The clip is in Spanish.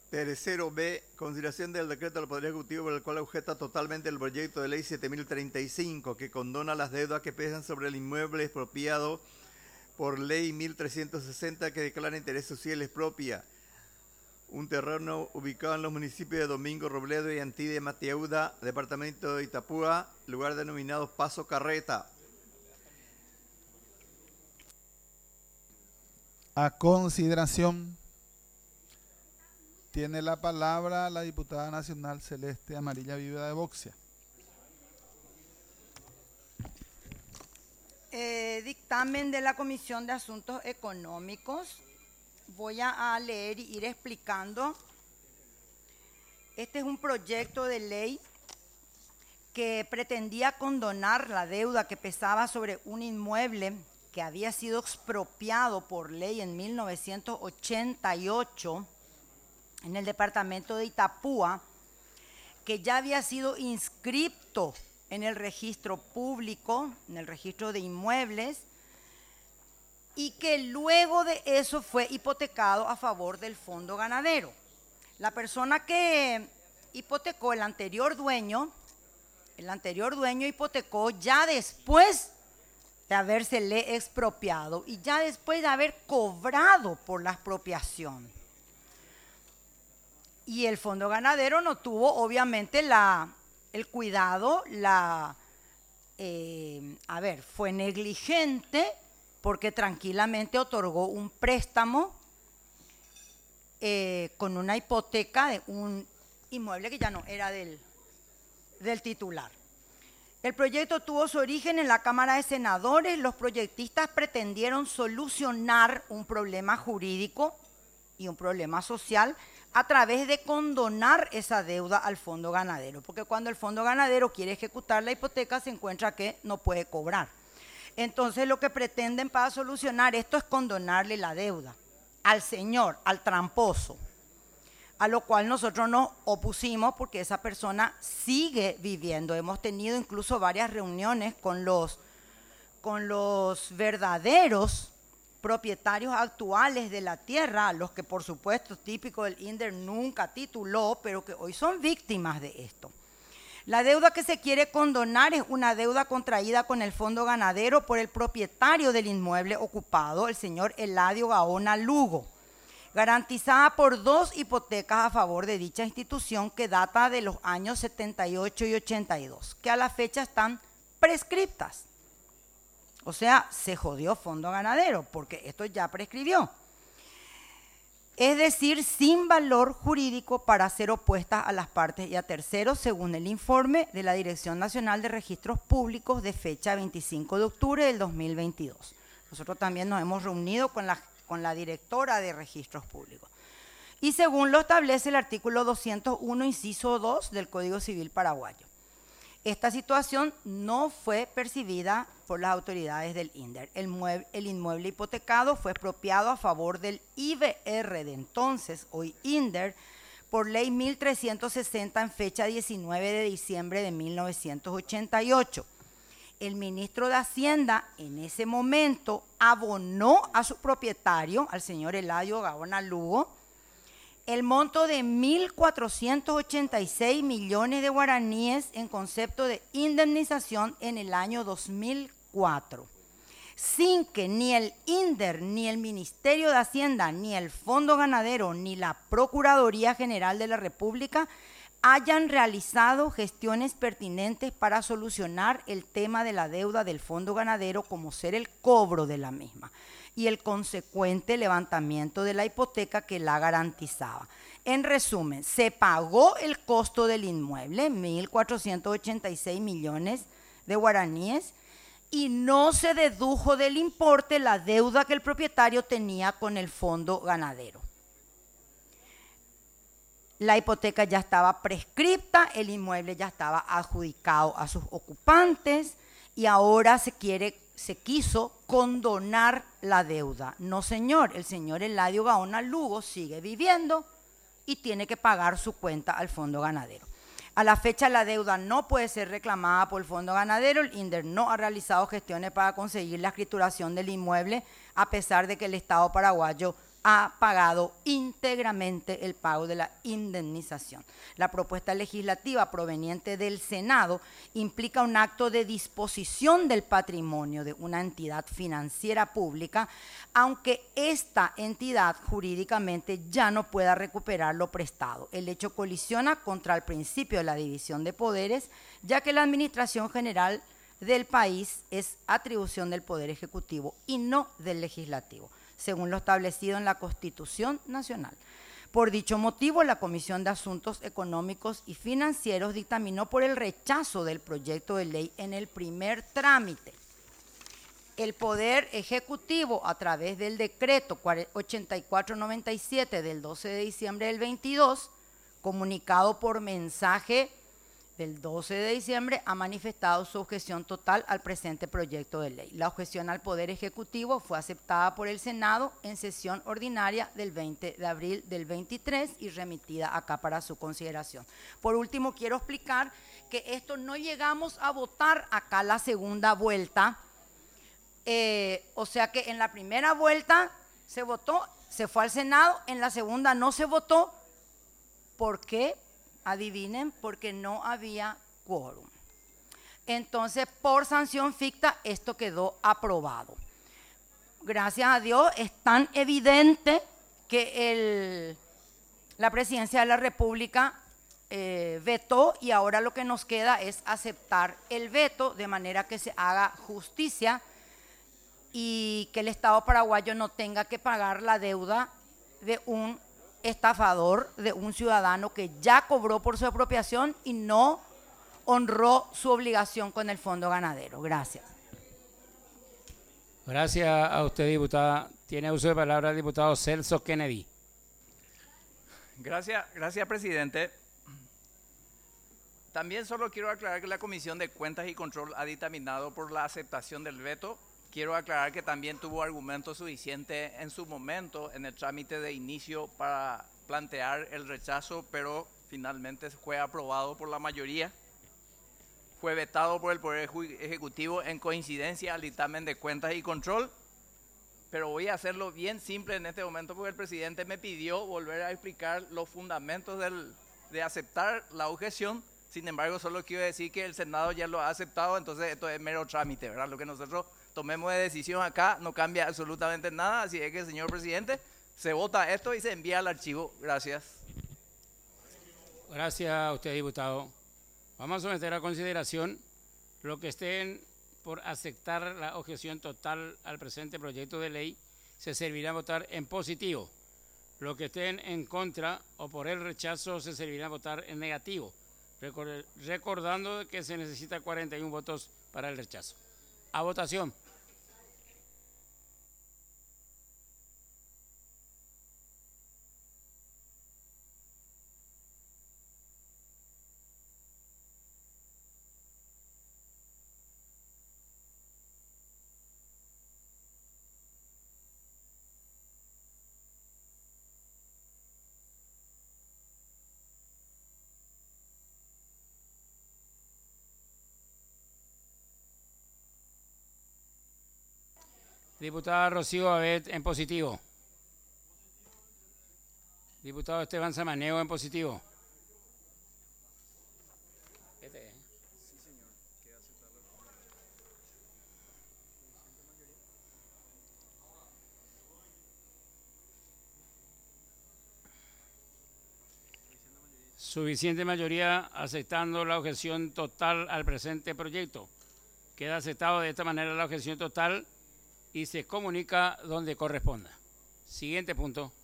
Tercero B, consideración del decreto del Poder Ejecutivo por el cual objeta totalmente el proyecto de ley 7035 que condona las deudas que pesan sobre el inmueble expropiado por ley 1360 que declara interés social expropia. Un terreno ubicado en los municipios de Domingo Robledo y Antí de Matiauda, departamento de Itapúa, lugar denominado Paso Carreta. A consideración, tiene la palabra la diputada nacional Celeste Amarilla Viva de Boxia. Dictamen de la Comisión de Asuntos Económicos. Voy a leer y ir explicando. Este es un proyecto de ley que pretendía condonar la deuda que pesaba sobre un inmueble que había sido expropiado por ley en 1988 en el departamento de Itapúa, que ya había sido inscrito en el registro público, en el registro de inmuebles, y que luego de eso fue hipotecado a favor del fondo ganadero. La persona que hipotecó, el anterior dueño hipotecó ya después de habérsele expropiado y ya después de haber cobrado por la expropiación. Y el fondo ganadero no tuvo obviamente el cuidado, fue negligente porque tranquilamente otorgó un préstamo con una hipoteca de un inmueble que ya no era del titular. El proyecto tuvo su origen en la Cámara de Senadores. Los proyectistas pretendieron solucionar un problema jurídico y un problema social a través de condonar esa deuda al fondo ganadero, porque cuando el fondo ganadero quiere ejecutar la hipoteca se encuentra que no puede cobrar. Entonces lo que pretenden para solucionar esto es condonarle la deuda al señor, al tramposo, a lo cual nosotros nos opusimos porque esa persona sigue viviendo. Hemos tenido incluso varias reuniones con los verdaderos propietarios actuales de la tierra, a los que por supuesto típico del INDER nunca tituló, pero que hoy son víctimas de esto. La deuda que se quiere condonar es una deuda contraída con el fondo ganadero por el propietario del inmueble ocupado, el señor Eladio Gaona Lugo, garantizada por 2 hipotecas a favor de dicha institución que data de los años 78 y 82, que a la fecha están prescriptas. O sea, se jodió fondo ganadero porque esto ya prescribió. Es decir, sin valor jurídico para ser opuestas a las partes y a terceros, según el informe de la Dirección Nacional de Registros Públicos de fecha 25 de octubre del 2022. Nosotros también nos hemos reunido con la directora de Registros Públicos. Y según lo establece el artículo 201, inciso 2 del Código Civil paraguayo. Esta situación no fue percibida por las autoridades del INDER. El inmueble hipotecado fue expropiado a favor del IBR de entonces, hoy INDER, por ley 1360 en fecha 19 de diciembre de 1988. El ministro de Hacienda en ese momento abonó a su propietario, al señor Eladio Gaona Lugo, el monto de 1.486 millones de guaraníes en concepto de indemnización en el año 2004, sin que ni el INDER, ni el Ministerio de Hacienda, ni el Fondo Ganadero, ni la Procuraduría General de la República hayan realizado gestiones pertinentes para solucionar el tema de la deuda del Fondo Ganadero, como ser el cobro de la misma y el consecuente levantamiento de la hipoteca que la garantizaba. En resumen, se pagó el costo del inmueble, 1.486 millones de guaraníes, y no se dedujo del importe la deuda que el propietario tenía con el fondo ganadero. La hipoteca ya estaba prescripta, el inmueble ya estaba adjudicado a sus ocupantes y ahora se quiso condonar la deuda. No, señor, el señor Eladio Gaona Lugo sigue viviendo y tiene que pagar su cuenta al fondo ganadero. A la fecha la deuda no puede ser reclamada por el fondo ganadero. El INDER no ha realizado gestiones para conseguir la escrituración del inmueble, a pesar de que el Estado paraguayo ha pagado íntegramente el pago de la indemnización. La propuesta legislativa proveniente del Senado implica un acto de disposición del patrimonio de una entidad financiera pública, aunque esta entidad jurídicamente ya no pueda recuperar lo prestado. El hecho colisiona contra el principio de la división de poderes, ya que la administración general del país es atribución del Poder Ejecutivo y no del Legislativo, según lo establecido en la Constitución Nacional. Por dicho motivo, la Comisión de Asuntos Económicos y Financieros dictaminó por el rechazo del proyecto de ley en el primer trámite. El Poder Ejecutivo, a través del decreto 8497 del 12 de diciembre del 22, comunicado por mensaje del 12 de diciembre, ha manifestado su objeción total al presente proyecto de ley. La objeción al Poder Ejecutivo fue aceptada por el Senado en sesión ordinaria del 20 de abril del 23 y remitida acá para su consideración. Por último, quiero explicar que esto no llegamos a votar acá la segunda vuelta, o sea que en la primera vuelta se votó, se fue al Senado, en la segunda no se votó. ¿Por qué? Adivinen, porque no había quórum. Entonces, por sanción ficta, esto quedó aprobado. Gracias a Dios, es tan evidente que la Presidencia de la República vetó, y ahora lo que nos queda es aceptar el veto de manera que se haga justicia y que el Estado paraguayo no tenga que pagar la deuda de un estafador, de un ciudadano que ya cobró por su expropiación y no honró su obligación con el fondo ganadero. Gracias. Gracias a usted, diputada. Tiene uso de palabra el diputado Celso Kennedy. Gracias, presidente. También solo quiero aclarar que la Comisión de Cuentas y Control ha dictaminado por la aceptación del veto. Quiero aclarar que también tuvo argumentos suficientes en su momento en el trámite de inicio para plantear el rechazo, pero finalmente fue aprobado por la mayoría. Fue vetado por el Poder Ejecutivo en coincidencia al dictamen de Cuentas y Control, pero voy a hacerlo bien simple en este momento porque el presidente me pidió volver a explicar los fundamentos de aceptar la objeción. Sin embargo, solo quiero decir que el Senado ya lo ha aceptado, entonces esto es mero trámite, ¿verdad? Lo que nosotros tomemos de decisión acá no cambia absolutamente nada, así es que, señor presidente, se vota esto y se envía al archivo. Gracias. Gracias a usted, diputado. Vamos a someter a consideración lo que estén por aceptar la objeción total al presente proyecto de ley, se servirá a votar en positivo. Lo que estén en contra o por el rechazo se servirá a votar en negativo, recordando que se necesita 41 votos para el rechazo. A votación. Diputada Rocío Abet en positivo. Diputado Esteban Samaneo en positivo. Suficiente mayoría aceptando la objeción total al presente proyecto. Queda aceptado de esta manera la objeción total y se comunica donde corresponda. Siguiente punto.